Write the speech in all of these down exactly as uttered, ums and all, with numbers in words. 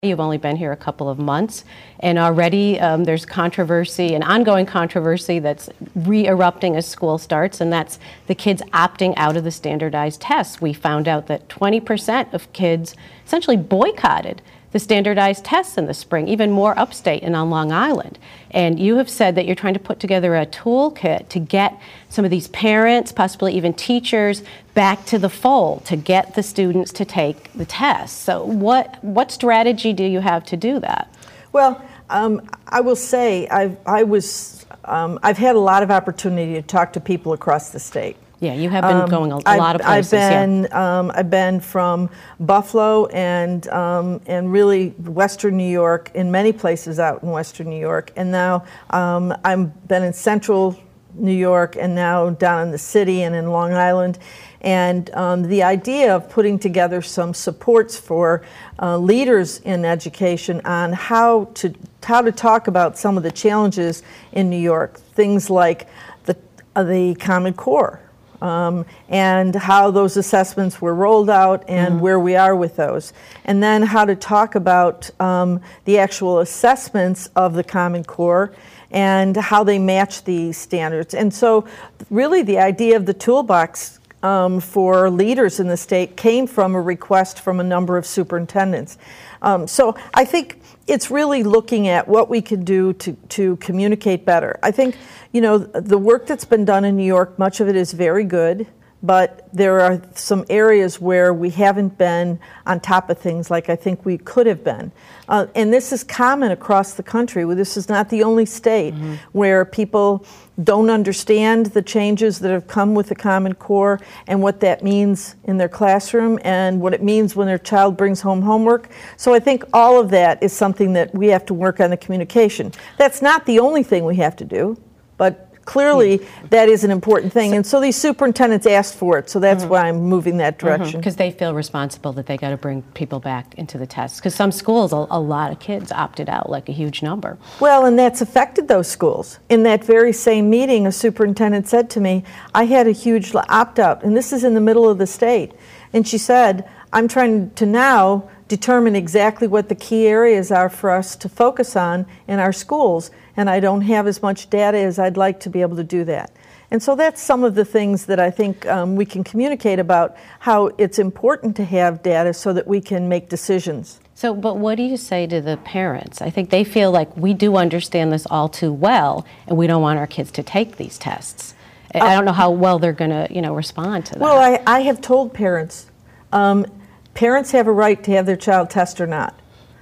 You've only been here a couple of months, and already um, there's controversy, an ongoing controversy that's re-erupting as school starts, and that's the kids opting out of the standardized tests. We found out that twenty percent of kids essentially boycotted the standardized tests in the spring, even more upstate and on Long Island. And you have said that you're trying to put together a toolkit to get some of these parents, possibly even teachers, back to the fold to get the students to take the tests. So what what strategy do you have to do that? Well, um, I will say I've, I was, um, I've had a lot of opportunity to talk to people across the state. Yeah, you have been um, going a, a I've, lot of places. I've been, yeah. um, I've been from Buffalo and um, and really Western New York, in many places out in Western New York, and now um, I've been in Central New York, and now down in the city and in Long Island. And um, the idea of putting together some supports for uh, leaders in education on how to how to talk about some of the challenges in New York, things like the uh, the Common Core. Um, and how those assessments were rolled out and mm-hmm. where we are with those. And then how to talk about um, the actual assessments of the Common Core and how they match the standards. And so really the idea of the toolbox um, for leaders in the state came from a request from a number of superintendents. Um, so I think it's really looking at what we can do to, to communicate better. I think, you know, the work that's been done in New York, much of it is very good, but there are some areas where we haven't been on top of things like I think we could have been. Uh, and this is common across the country. This is not the only state mm-hmm. where people don't understand the changes that have come with the Common Core and what that means in their classroom and what it means when their child brings home homework. So I think all of that is something that we have to work on the communication. That's not the only thing we have to do, but clearly, that is an important thing. So, and so these superintendents asked for it, so that's mm-hmm. why I'm moving that direction. Because mm-hmm. they feel responsible that they got to bring people back into the tests. Because some schools, a, a lot of kids opted out, like a huge number. Well, and that's affected those schools. In that very same meeting, a superintendent said to me, I had a huge opt-out, and this is in the middle of the state. And she said, I'm trying to now determine exactly what the key areas are for us to focus on in our schools, and I don't have as much data as I'd like to be able to do that. And so that's some of the things that I think um, we can communicate about, how it's important to have data so that we can make decisions. So, but what do you say to the parents? I think they feel like we do understand this all too well, and we don't want our kids to take these tests. I uh, don't know how well they're going to, you know, respond to that. Well, I, I have told parents, um, parents have a right to have their child test or not.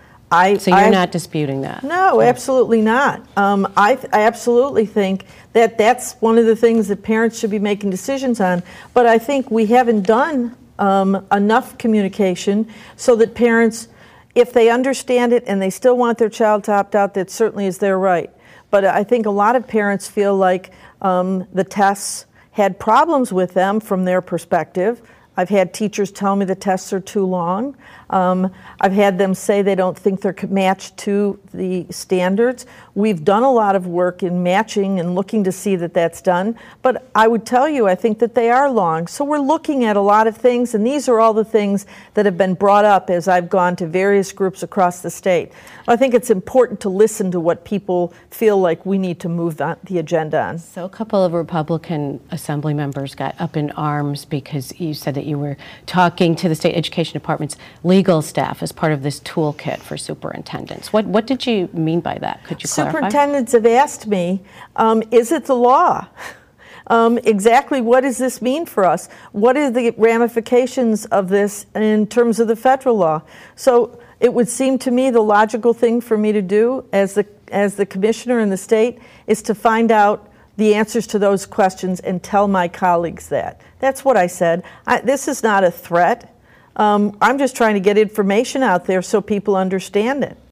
I, so you're I, not disputing that? No, absolutely not. Um, I, I absolutely think that that's one of the things that parents should be making decisions on. But I think we haven't done um, enough communication so that parents, if they understand it and they still want their child to opt out, that certainly is their right. But I think a lot of parents feel like um, the tests had problems with them from their perspective. I've had teachers tell me the tests are too long. Um, I've had them say they don't think they're matched to the standards. We've done a lot of work in matching and looking to see that that's done. But I would tell you, I think that they are long. So we're looking at a lot of things, and these are all the things that have been brought up as I've gone to various groups across the state. I think it's important to listen to what people feel like we need to move the, the agenda on. So a couple of Republican Assembly members got up in arms because you said that you were talking to the state education department's legal staff as part of this toolkit for superintendents. What what did you mean by that? Could you clarify? Superintendents have asked me, um, is it the law? Um, exactly what does this mean for us? What are the ramifications of this in terms of the federal law? So it would seem to me the logical thing for me to do as the as the commissioner in the state is to find out the answers to those questions and tell my colleagues that. That's what I said. I, this is not a threat. Um, I'm just trying to get information out there so people understand it.